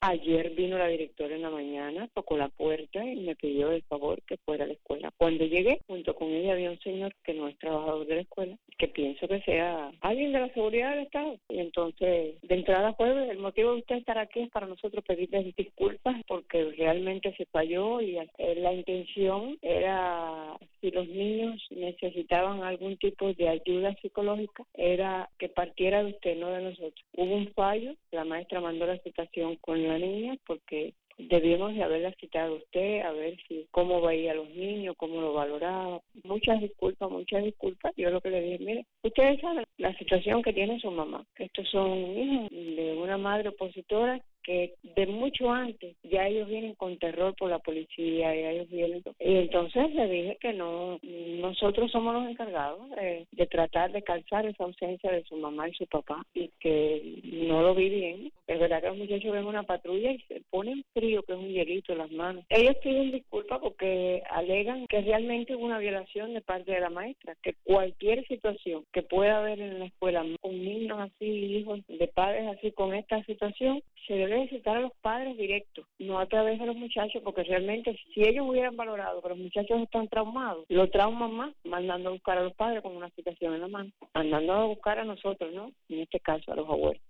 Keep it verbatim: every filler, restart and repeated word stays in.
Ayer vino la directora en la mañana, tocó la puerta y me pidió el favor que fuera a la escuela. Cuando llegué, junto con ella había un señor que no es trabajador de la escuela, que pienso que sea alguien de la seguridad del Estado. Y entonces, de entrada fue, el motivo de usted estar aquí es para nosotros pedirles disculpas porque realmente se falló y eh, la intención era, si los niños necesitaban algún tipo de ayuda psicológica, era que partiera de usted, no de nosotros. Hubo un fallo, la maestra mandó la citación con la niña porque debíamos de haberla citado a usted, a ver si cómo veía a los niños, cómo lo valoraba. Muchas disculpas, muchas disculpas. Yo lo que le dije, mire, ustedes saben la situación que tiene su mamá. Estos son hijos de una madre opositora que de mucho antes ya ellos vienen con terror por la policía, y ellos vienen. Y entonces le dije que no, nosotros somos los encargados de, de tratar de calzar esa ausencia de su mamá y su papá, y que no lo vi bien. Es verdad que los muchachos ven una patrulla y se ponen frío, que es un hielito en las manos. Ellos piden disculpas porque alegan que realmente hubo una violación de parte de la maestra, que cualquier situación que pueda haber en la escuela con niños así, hijos de padres así con esta situación, se debe visitar a los padres directos, no a través de los muchachos, porque realmente si ellos hubieran valorado que los muchachos están traumados, lo trauman más mandando a buscar a los padres con una situación en la mano, mandando a buscar a nosotros, ¿no? En este caso a los abuelos.